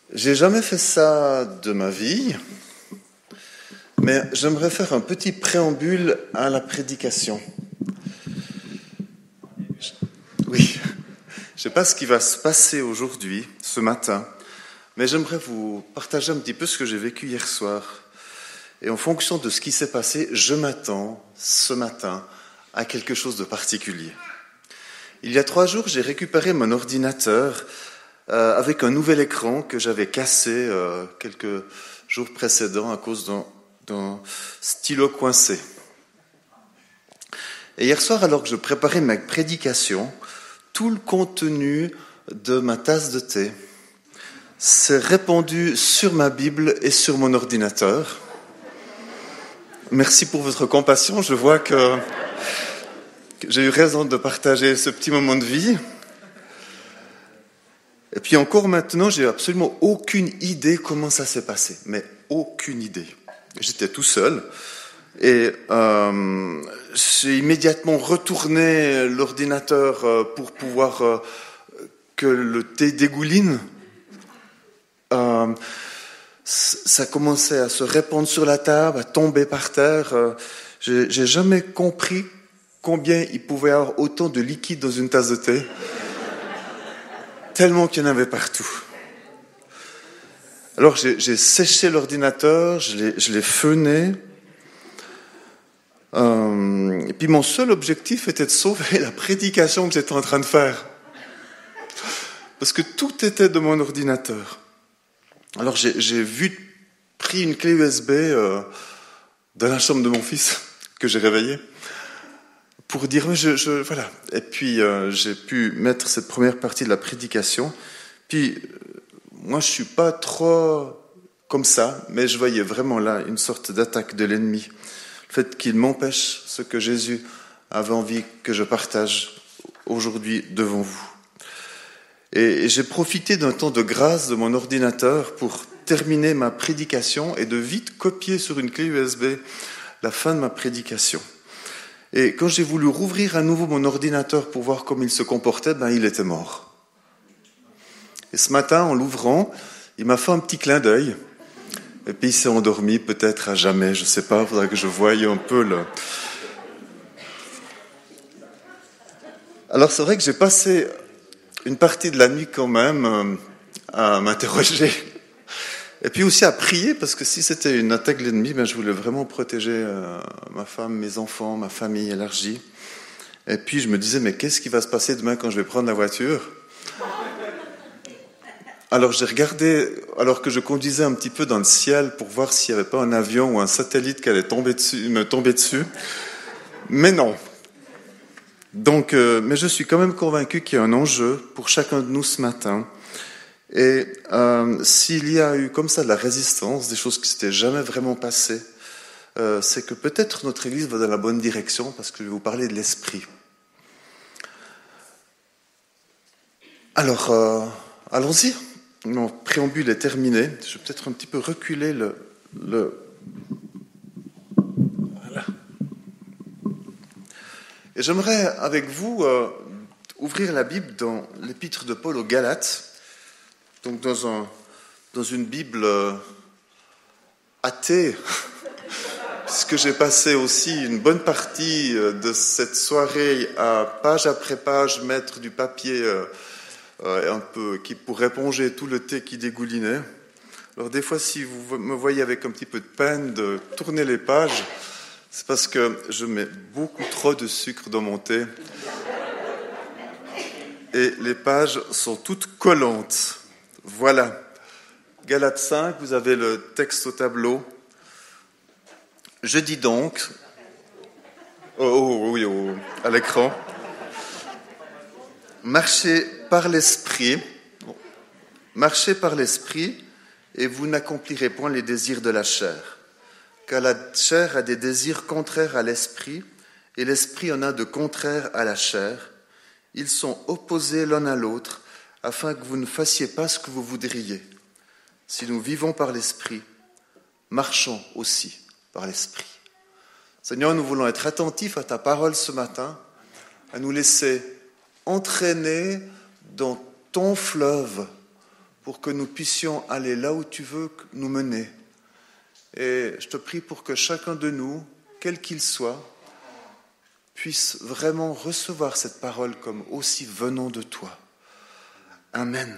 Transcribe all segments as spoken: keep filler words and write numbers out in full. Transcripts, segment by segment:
J'ai jamais fait ça de ma vie, mais j'aimerais faire un petit préambule à la prédication. Oui, je ne sais pas ce qui va se passer aujourd'hui, ce matin, mais j'aimerais vous partager un petit peu ce que j'ai vécu hier soir. Et en fonction de ce qui s'est passé, je m'attends, ce matin, à quelque chose de particulier. Il y a trois jours, j'ai récupéré mon ordinateur euh, avec un nouvel écran que j'avais cassé euh, quelques jours précédents à cause d'un, d'un stylo coincé. Et hier soir, alors que je préparais ma prédication, tout le contenu de ma tasse de thé s'est répandu sur ma Bible et sur mon ordinateur. Merci pour votre compassion. Je vois que, que j'ai eu raison de partager ce petit moment de vie. Et puis encore maintenant, j'ai absolument aucune idée comment ça s'est passé. Mais aucune idée. J'étais tout seul. Et euh, j'ai immédiatement retourné l'ordinateur pour pouvoir euh, que le thé dégouline. Euh, ça commençait à se répandre sur la table, à tomber par terre. Euh, j'ai, j'ai jamais compris combien il pouvait y avoir autant de liquide dans une tasse de thé. Tellement qu'il y en avait partout. Alors j'ai, j'ai séché l'ordinateur, je l'ai, je l'ai feuné. Euh, et puis mon seul objectif était de sauver la prédication que j'étais en train de faire. Parce que tout était de mon ordinateur. Alors j'ai, j'ai vu, pris une clé U S B euh, dans la chambre de mon fils, que j'ai réveillé, pour dire, je, je, voilà. Et puis euh, j'ai pu mettre cette première partie de la prédication. Puis euh, moi je suis pas trop comme ça, mais je voyais vraiment là une sorte d'attaque de l'ennemi. Le fait qu'il m'empêche ce que Jésus avait envie que je partage aujourd'hui devant vous. Et j'ai profité d'un temps de grâce de mon ordinateur pour terminer ma prédication et de vite copier sur une clé U S B la fin de ma prédication. Et quand j'ai voulu rouvrir à nouveau mon ordinateur pour voir comment il se comportait, ben il était mort. Et ce matin, en l'ouvrant, il m'a fait un petit clin d'œil. Et puis il s'est endormi, peut-être à jamais, je ne sais pas, il faudrait que je voie un peu le... Alors c'est vrai que j'ai passé une partie de la nuit quand même euh, à m'interroger. Et puis aussi à prier, parce que si c'était une attaque de l'ennemi, ben je voulais vraiment protéger euh, ma femme, mes enfants, ma famille élargie. Et puis je me disais, mais qu'est-ce qui va se passer demain quand je vais prendre la voiture ? Alors j'ai regardé, alors que je conduisais un petit peu dans le ciel pour voir s'il n'y avait pas un avion ou un satellite qui allait tomber dessus, me tomber dessus. Mais non. Donc, euh, mais je suis quand même convaincu qu'il y a un enjeu pour chacun de nous ce matin. Et euh, s'il y a eu comme ça de la résistance, des choses qui ne s'étaient jamais vraiment passées, euh, c'est que peut-être notre Église va dans la bonne direction, parce que je vais vous parler de l'esprit. Alors, euh, allons-y. Mon préambule est terminé. Je vais peut-être un petit peu reculer le... le... Voilà. Et j'aimerais, avec vous, euh, ouvrir la Bible dans l'épître de Paul aux Galates, donc dans, un, dans une Bible euh, athée, puisque j'ai passé aussi une bonne partie de cette soirée à page après page mettre du papier euh, euh, un peu qui pour éponger tout le thé qui dégoulinait. Alors des fois, si vous me voyez avec un petit peu de peine de tourner les pages, c'est parce que je mets beaucoup trop de sucre dans mon thé et les pages sont toutes collantes. Voilà. Galates cinq, vous avez le texte au tableau. Je dis donc, oh, oh oui, oh, à l'écran, marchez par l'esprit, marchez par l'esprit et vous n'accomplirez point les désirs de la chair. Car la chair a des désirs contraires à l'esprit, et l'esprit en a de contraires à la chair. Ils sont opposés l'un à l'autre, afin que vous ne fassiez pas ce que vous voudriez. Si nous vivons par l'esprit, marchons aussi par l'esprit. Seigneur, nous voulons être attentifs à ta parole ce matin, à nous laisser entraîner dans ton fleuve pour que nous puissions aller là où tu veux nous mener. Et je te prie pour que chacun de nous, quel qu'il soit, puisse vraiment recevoir cette parole comme aussi venant de toi. Amen.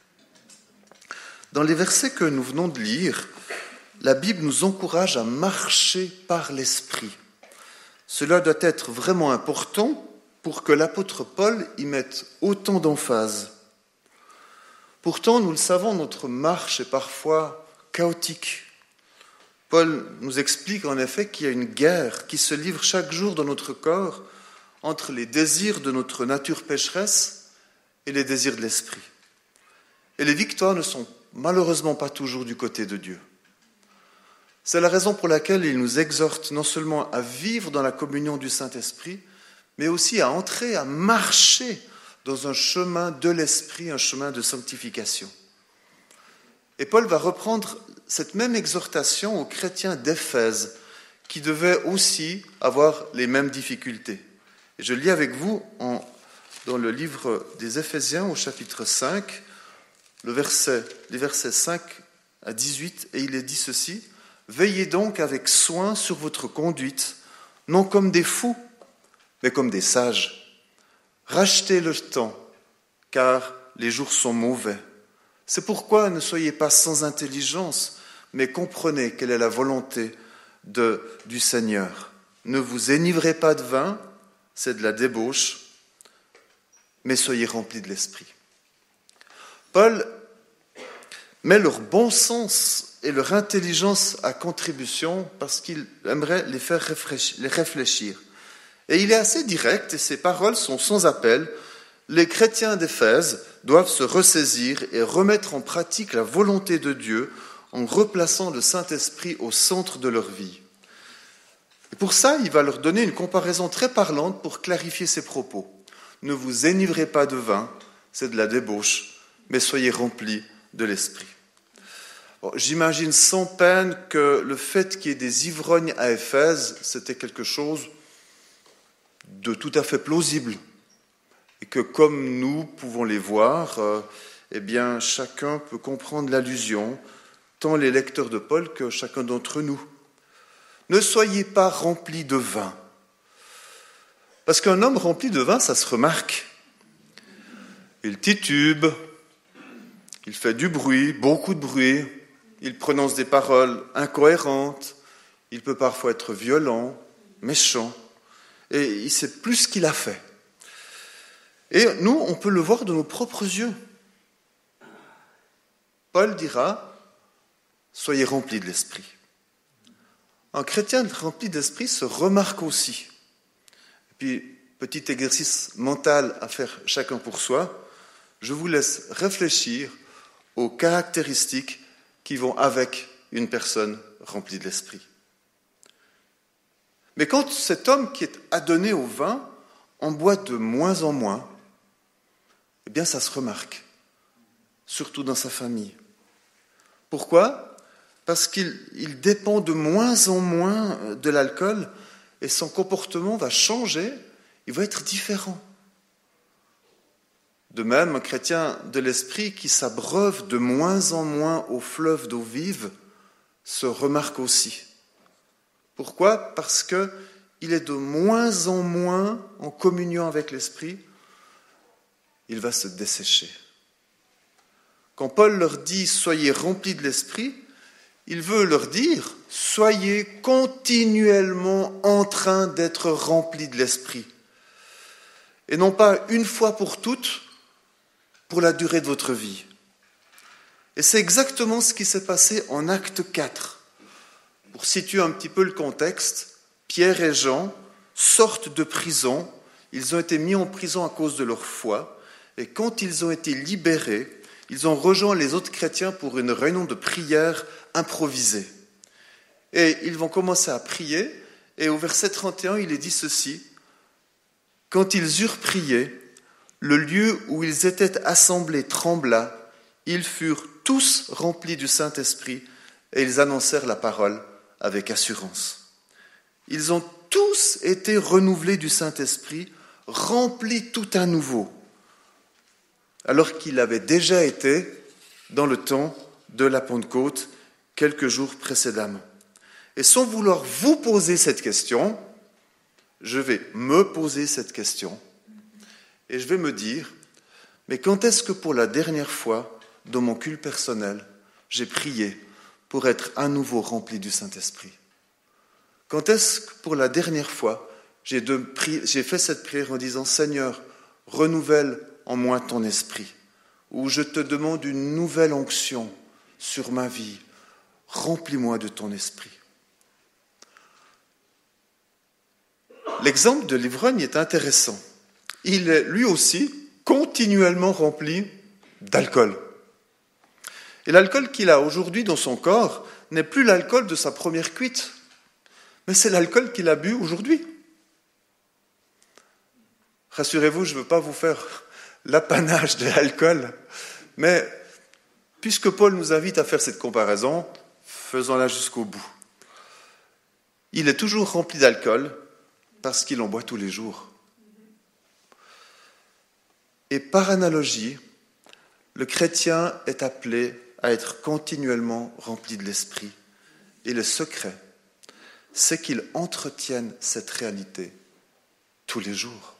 Dans les versets que nous venons de lire, la Bible nous encourage à marcher par l'Esprit. Cela doit être vraiment important pour que l'apôtre Paul y mette autant d'emphase. Pourtant, nous le savons, notre marche est parfois chaotique. Paul nous explique en effet qu'il y a une guerre qui se livre chaque jour dans notre corps entre les désirs de notre nature pécheresse et les désirs de l'esprit. Et les victoires ne sont malheureusement pas toujours du côté de Dieu. C'est la raison pour laquelle il nous exhorte non seulement à vivre dans la communion du Saint-Esprit, mais aussi à entrer, à marcher dans un chemin de l'Esprit, un chemin de sanctification. Et Paul va reprendre cette même exhortation aux chrétiens d'Éphèse, qui devaient aussi avoir les mêmes difficultés. Et je lis avec vous en, dans le livre des Éphésiens au chapitre cinq, le verset, les versets cinq à dix-huit, et il est dit ceci: « Veillez donc avec soin sur votre conduite, non comme des fous, mais comme des sages. Rachetez le temps, car les jours sont mauvais. C'est pourquoi ne soyez pas sans intelligence, mais comprenez quelle est la volonté de, du Seigneur. Ne vous enivrez pas de vin, c'est de la débauche, mais soyez remplis de l'Esprit. » Paul met leur bon sens et leur intelligence à contribution parce qu'il aimerait les faire réfléchir, les réfléchir. Et il est assez direct et ses paroles sont sans appel. Les chrétiens d'Éphèse doivent se ressaisir et remettre en pratique la volonté de Dieu en replaçant le Saint-Esprit au centre de leur vie. Et pour ça, il va leur donner une comparaison très parlante pour clarifier ses propos. Ne vous enivrez pas de vin, c'est de la débauche, mais soyez remplis de l'Esprit. Bon, j'imagine sans peine que le fait qu'il y ait des ivrognes à Éphèse, c'était quelque chose de tout à fait plausible. Et que comme nous pouvons les voir, euh, eh bien, chacun peut comprendre l'allusion, tant les lecteurs de Paul que chacun d'entre nous. Ne soyez pas remplis de vin. Parce qu'un homme rempli de vin, ça se remarque. Il titube, il fait du bruit, beaucoup de bruit, il prononce des paroles incohérentes, il peut parfois être violent, méchant, et il ne sait plus ce qu'il a fait. Et nous, on peut le voir de nos propres yeux. Paul dira, soyez remplis de l'Esprit. Un chrétien rempli d'Esprit se remarque aussi. Et puis, petit exercice mental à faire chacun pour soi, je vous laisse réfléchir aux caractéristiques qui vont avec une personne remplie de l'Esprit. Mais quand cet homme qui est adonné au vin en boit de moins en moins, eh bien ça se remarque, surtout dans sa famille. Pourquoi ? Parce qu'il il dépend de moins en moins de l'alcool et son comportement va changer, il va être différent. De même, un chrétien de l'esprit qui s'abreuve de moins en moins au fleuve d'eau vive se remarque aussi. Pourquoi ? Parce qu'il est de moins en moins en communion avec l'esprit, il va se dessécher. Quand Paul leur dit « soyez remplis de l'esprit », il veut leur dire « soyez continuellement en train d'être remplis de l'esprit ». Et non pas une fois pour toutes, pour la durée de votre vie. Et c'est exactement ce qui s'est passé en Acte quatre. Pour situer un petit peu le contexte, Pierre et Jean sortent de prison, ils ont été mis en prison à cause de leur foi, et quand ils ont été libérés, ils ont rejoint les autres chrétiens pour une réunion de prière improvisée. Et ils vont commencer à prier, et au verset trente et un, il est dit ceci, « Quand ils eurent prié, le lieu où ils étaient assemblés trembla, ils furent tous remplis du Saint-Esprit, et ils annoncèrent la parole avec assurance. » Ils ont tous été renouvelés du Saint-Esprit, remplis tout à nouveau, alors qu'il avait déjà été dans le temps de la Pentecôte, quelques jours précédemment. Et sans vouloir vous poser cette question, je vais me poser cette question et je vais me dire, mais quand est-ce que pour la dernière fois, dans mon culte personnel, j'ai prié pour être à nouveau rempli du Saint-Esprit? Quand est-ce que pour la dernière fois, j'ai, de pri- j'ai fait cette prière en disant, Seigneur, renouvelle en moi ton esprit, ou je te demande une nouvelle onction sur ma vie, remplis-moi de ton esprit. L'exemple de l'ivrogne est intéressant. Il est lui aussi continuellement rempli d'alcool. Et l'alcool qu'il a aujourd'hui dans son corps n'est plus l'alcool de sa première cuite, mais c'est l'alcool qu'il a bu aujourd'hui. Rassurez-vous, je ne veux pas vous faire l'apanage de l'alcool, mais puisque Paul nous invite à faire cette comparaison, faisons-la jusqu'au bout. Il est toujours rempli d'alcool parce qu'il en boit tous les jours. Et par analogie, le chrétien est appelé à être continuellement rempli de l'esprit. Et le secret, c'est qu'il entretienne cette réalité tous les jours.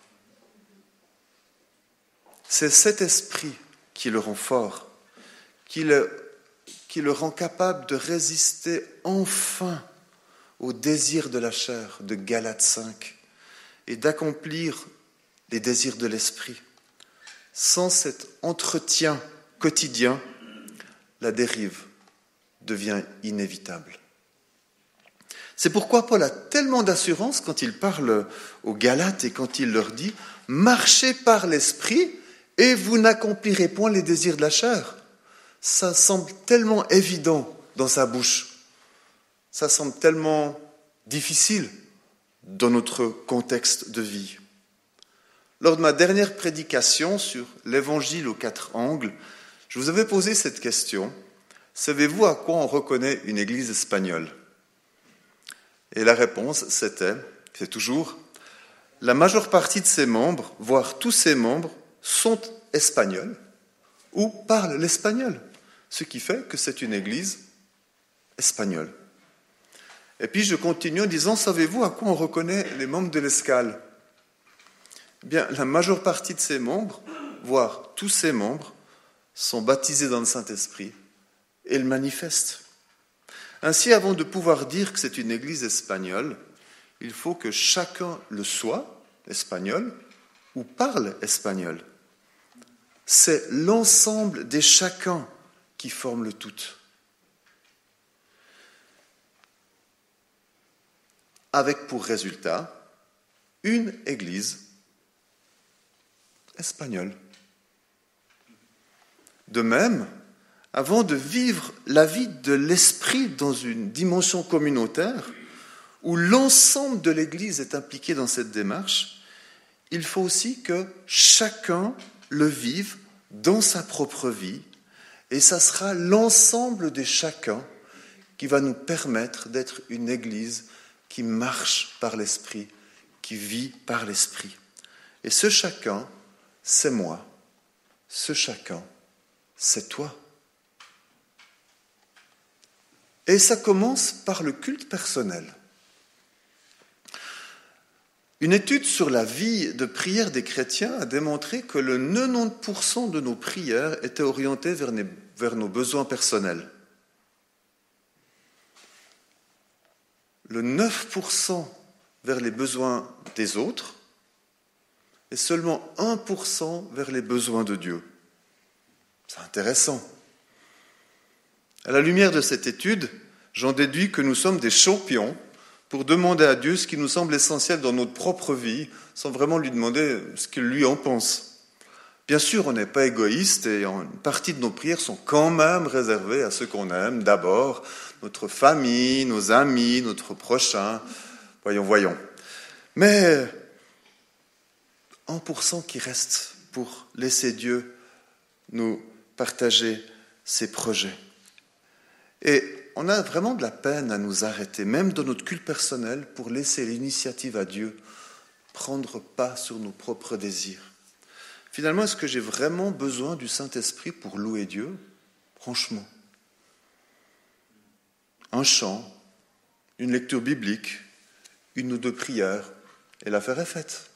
C'est cet esprit qui le rend fort, qui le, qui le rend capable de résister enfin au désir de la chair de Galates cinq et d'accomplir les désirs de l'esprit. Sans cet entretien quotidien, la dérive devient inévitable. C'est pourquoi Paul a tellement d'assurance quand il parle aux Galates et quand il leur dit « Marchez par l'esprit et vous n'accomplirez point les désirs de la chair ». Ça semble tellement évident dans sa bouche. Ça semble tellement difficile dans notre contexte de vie. Lors de ma dernière prédication sur l'évangile aux quatre angles, je vous avais posé cette question. Savez-vous à quoi on reconnaît une église espagnole ? Et la réponse, c'était, c'est toujours, la majeure partie de ses membres, voire tous ses membres, sont espagnols ou parlent l'espagnol, ce qui fait que c'est une église espagnole. Et puis je continue en disant, savez-vous à quoi on reconnaît les membres de l'escale ? Eh bien, la majeure partie de ses membres, voire tous ses membres, sont baptisés dans le Saint-Esprit et le manifestent. Ainsi, avant de pouvoir dire que c'est une église espagnole, il faut que chacun le soit, espagnol, ou parle espagnol. C'est l'ensemble des chacun qui forment le tout. Avec pour résultat une église espagnole. De même, avant de vivre la vie de l'esprit dans une dimension communautaire, où l'ensemble de l'Église est impliqué dans cette démarche, il faut aussi que chacun le vive dans sa propre vie, et ça sera l'ensemble des chacun qui va nous permettre d'être une Église qui marche par l'Esprit, qui vit par l'Esprit. Et ce chacun, c'est moi. Ce chacun, c'est toi. Et ça commence par le culte personnel. Une étude sur la vie de prière des chrétiens a démontré que le quatre-vingt-dix pour cent de nos prières étaient orientées vers, les, vers nos besoins personnels. Le neuf pour cent vers les besoins des autres et seulement un pour cent vers les besoins de Dieu. C'est intéressant. À la lumière de cette étude, j'en déduis que nous sommes des champions pour demander à Dieu ce qui nous semble essentiel dans notre propre vie, sans vraiment lui demander ce qu'il lui en pense. Bien sûr, on n'est pas égoïste et une partie de nos prières sont quand même réservées à ceux qu'on aime d'abord, notre famille, nos amis, notre prochain. Voyons, voyons. Mais un pour cent qui reste pour laisser Dieu nous partager ses projets. Et on a vraiment de la peine à nous arrêter, même dans notre culte personnel, pour laisser l'initiative à Dieu prendre pas sur nos propres désirs. Finalement, est-ce que j'ai vraiment besoin du Saint-Esprit pour louer Dieu ? franchement. Un chant, une lecture biblique, une ou deux prières, et l'affaire est faite.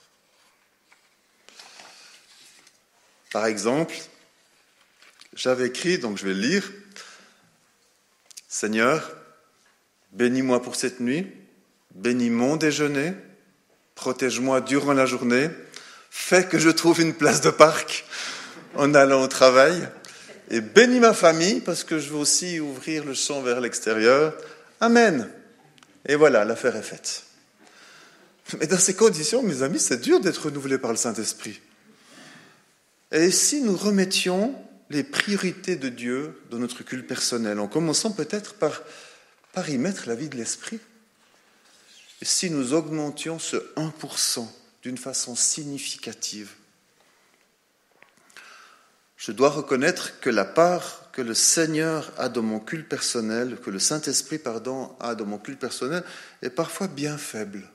Par exemple, j'avais écrit, donc je vais le lire, « Seigneur, bénis-moi pour cette nuit, bénis mon déjeuner, protège-moi durant la journée, fais que je trouve une place de parc en allant au travail, et bénis ma famille, parce que je veux aussi ouvrir le champ vers l'extérieur. Amen. » Et voilà, l'affaire est faite. Mais dans ces conditions, mes amis, c'est dur d'être renouvelé par le Saint-Esprit. Et si nous remettions les priorités de Dieu dans notre culte personnel, en commençant peut-être par, par y mettre la vie de l'Esprit, et si nous augmentions ce un pour cent d'une façon significative, je dois reconnaître que la part que le Seigneur a dans mon culte personnel, que le Saint-Esprit, pardon, a dans mon culte personnel, est parfois bien faible.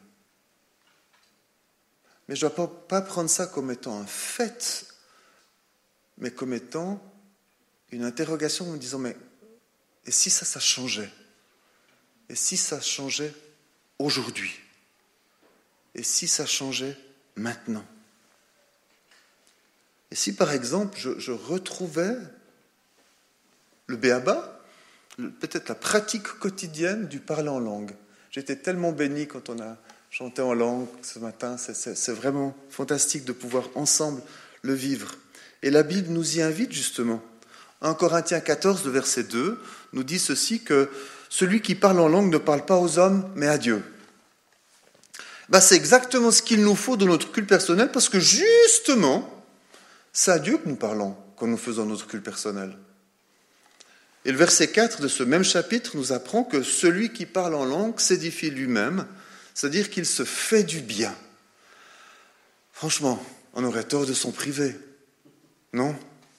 Mais je ne dois pas prendre ça comme étant un fait, mais comme étant une interrogation en me disant, mais et si ça, ça changeait? Et si ça changeait aujourd'hui? Et si ça changeait maintenant? Et si, par exemple, je, je retrouvais le béaba, peut-être la pratique quotidienne du parler en langue. J'étais tellement béni quand on a chanté en langue ce matin. C'est, c'est, c'est vraiment fantastique de pouvoir ensemble le vivre. Et la Bible nous y invite justement. un Corinthiens quatorze, le verset deux, nous dit ceci, que celui qui parle en langue ne parle pas aux hommes, mais à Dieu. Ben, c'est exactement ce qu'il nous faut dans notre culte personnel, parce que justement, c'est à Dieu que nous parlons quand nous faisons notre culte personnel. Et le verset quatre de ce même chapitre nous apprend que celui qui parle en langue s'édifie lui-même, c'est-à-dire qu'il se fait du bien. Franchement, on aurait tort de s'en priver, non?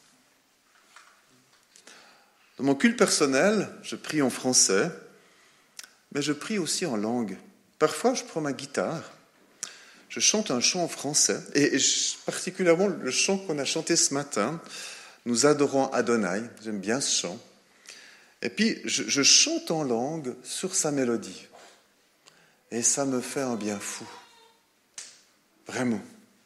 Dans mon culte personnel, je prie en français, mais je prie aussi en langue. Parfois, je prends ma guitare, je chante un chant en français, et particulièrement le chant qu'on a chanté ce matin, « Nous adorons Adonai », j'aime bien ce chant. Et puis, je, je chante en langue sur sa mélodie. Et ça me fait un bien fou. Vraiment.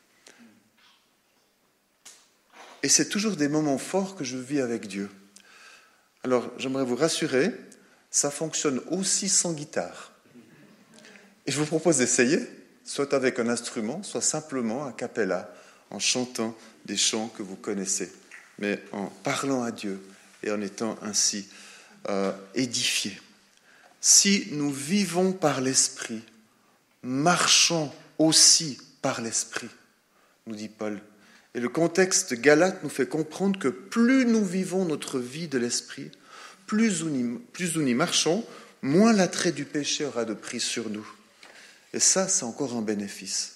Et c'est toujours des moments forts que je vis avec Dieu. Alors, j'aimerais vous rassurer, ça fonctionne aussi sans guitare. Et je vous propose d'essayer, soit avec un instrument, soit simplement a cappella, en chantant des chants que vous connaissez, mais en parlant à Dieu et en étant ainsi euh, édifiés. Si nous vivons par l'Esprit, marchons aussi par l'Esprit, nous dit Paul. Et le contexte de Galates nous fait comprendre que plus nous vivons notre vie de l'Esprit, plus nous y, plus nous y marchons, moins l'attrait du péché aura de prise sur nous. Et ça, c'est encore un bénéfice.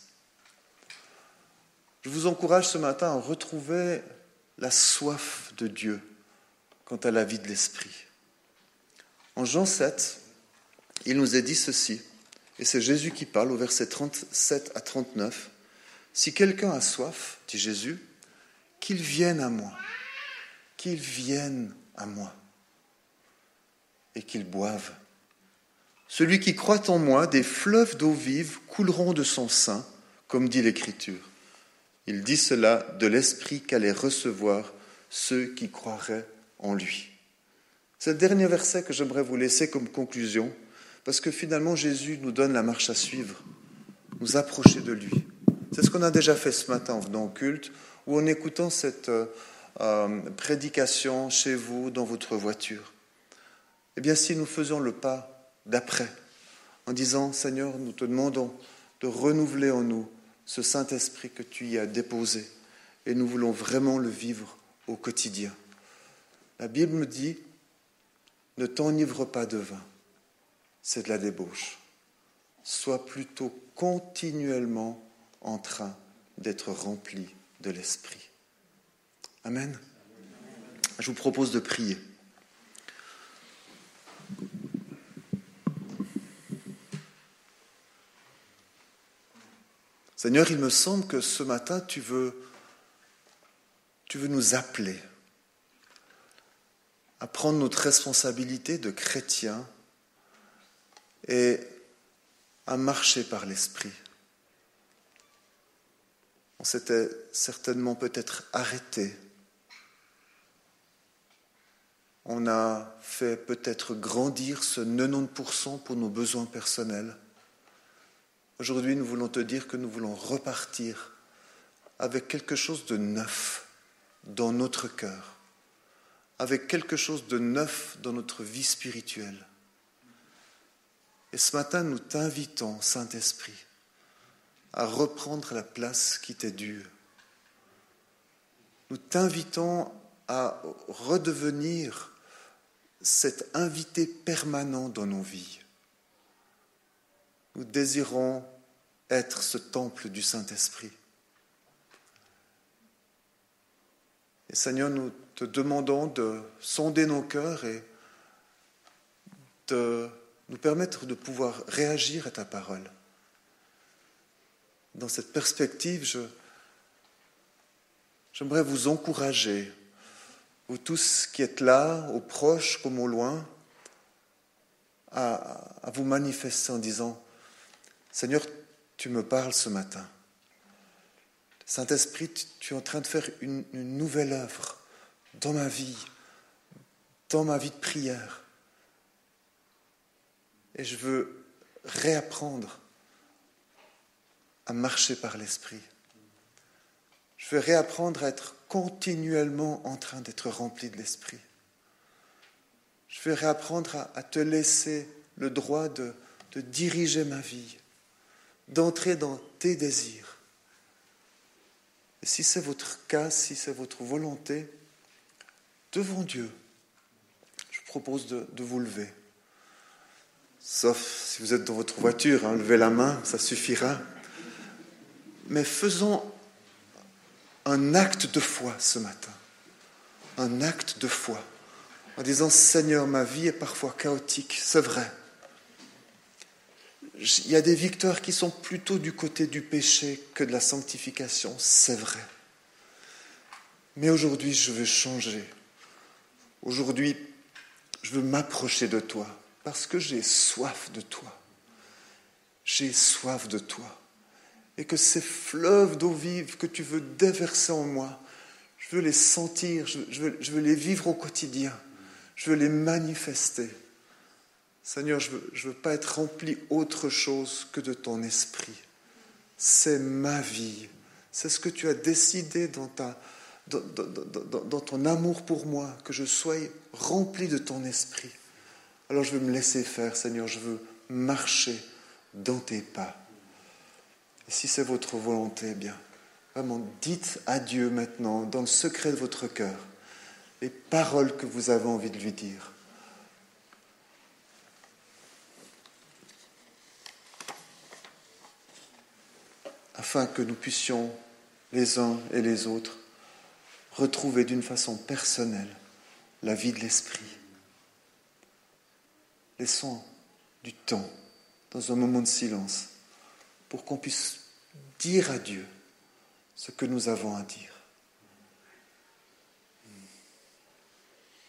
Je vous encourage ce matin à retrouver la soif de Dieu quant à la vie de l'Esprit. En Jean sept, il nous est dit ceci, et c'est Jésus qui parle au verset trente-sept à trente-neuf. « Si quelqu'un a soif, dit Jésus, qu'il vienne à moi, qu'il vienne à moi, et qu'il boive. Celui qui croit en moi, des fleuves d'eau vive couleront de son sein, comme dit l'Écriture. Il dit cela de l'Esprit qu'allaient recevoir ceux qui croiraient en lui. » C'est le dernier verset que j'aimerais vous laisser comme conclusion, parce que finalement Jésus nous donne la marche à suivre, nous approcher de lui. C'est ce qu'on a déjà fait ce matin en venant au culte, ou en écoutant cette euh, euh, prédication chez vous, dans votre voiture. Eh bien, si nous faisons le pas d'après, en disant « Seigneur, nous te demandons de renouveler en nous ce Saint-Esprit que tu y as déposé, et nous voulons vraiment le vivre au quotidien. » La Bible me dit « Ne t'enivre pas de vin, c'est de la débauche. Sois plutôt continuellement en train d'être rempli de l'Esprit. » Amen. Je vous propose de prier. Seigneur, il me semble que ce matin, tu veux, tu veux nous appeler à prendre notre responsabilité de chrétiens et à marcher par l'Esprit. On s'était certainement peut-être arrêté. On a fait peut-être grandir ce quatre-vingt-dix pour cent pour nos besoins personnels. Aujourd'hui, nous voulons te dire que nous voulons repartir avec quelque chose de neuf dans notre cœur, avec quelque chose de neuf dans notre vie spirituelle. Et ce matin, nous t'invitons, Saint-Esprit, à reprendre la place qui t'est due. Nous t'invitons à redevenir cet invité permanent dans nos vies. Nous désirons être ce temple du Saint-Esprit. Et Seigneur, nous te demandons de sonder nos cœurs et de nous permettre de pouvoir réagir à ta parole. Dans cette perspective, je, j'aimerais vous encourager, vous tous qui êtes là, aux proches comme au loin, à, à vous manifester en disant « Seigneur, tu me parles ce matin. Saint-Esprit, tu es en train de faire une, une nouvelle œuvre dans ma vie, dans ma vie de prière. Et je veux réapprendre à marcher par l'Esprit. Je veux réapprendre à être continuellement en train d'être rempli de l'Esprit. Je veux réapprendre à, à te laisser le droit de, de diriger ma vie, d'entrer dans tes désirs. Et si c'est votre cas, si c'est votre volonté, devant Dieu, je vous propose de, de vous lever. Sauf si vous êtes dans votre voiture, hein, levez la main, ça suffira. Mais faisons un acte de foi ce matin. Un acte de foi. En disant, Seigneur, ma vie est parfois chaotique, c'est vrai. Il y a des victoires qui sont plutôt du côté du péché que de la sanctification, c'est vrai. Mais aujourd'hui, je veux changer. Aujourd'hui, je veux m'approcher de toi parce que j'ai soif de toi. J'ai soif de toi. Et que ces fleuves d'eau vive que tu veux déverser en moi, je veux les sentir, je veux, je veux les vivre au quotidien, je veux les manifester. Seigneur, je ne veux, je veux pas être rempli autre chose que de ton esprit. C'est ma vie. C'est ce que tu as décidé dans, ta, dans, dans, dans, dans ton amour pour moi, que je sois rempli de ton esprit. Alors je veux me laisser faire, Seigneur, je veux marcher dans tes pas. Et si c'est votre volonté, eh bien, vraiment, dites à Dieu maintenant, dans le secret de votre cœur, les paroles que vous avez envie de lui dire. Afin que nous puissions, les uns et les autres, retrouver d'une façon personnelle la vie de l'esprit. Laissons du temps, dans un moment de silence, pour qu'on puisse dire à Dieu ce que nous avons à dire.